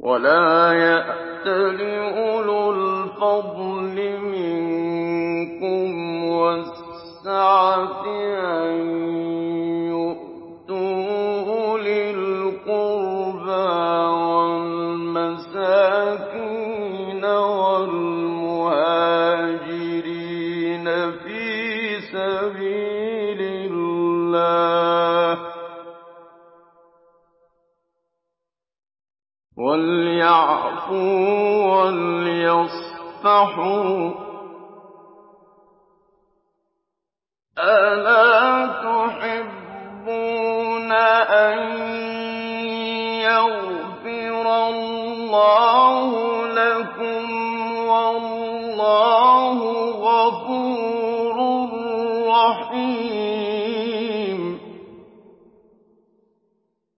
وَلَا يَأْتَلِ أُولُو الْفَضْلِ مِنكُمْ وَالسَّعَةِ أَن يُؤْتُوا أُولِي الْقُرْبَىٰ وَالْمَسَاكِينَ وَالْمُهَاجِرِينَ فِي سَبِيلِ اللَّهِ وَلْيَعْفُوا وَلْيَصْفَحُوا ۗ أَلَا تُحِبُّونَ أَن يَغْفِرَ اللَّهُ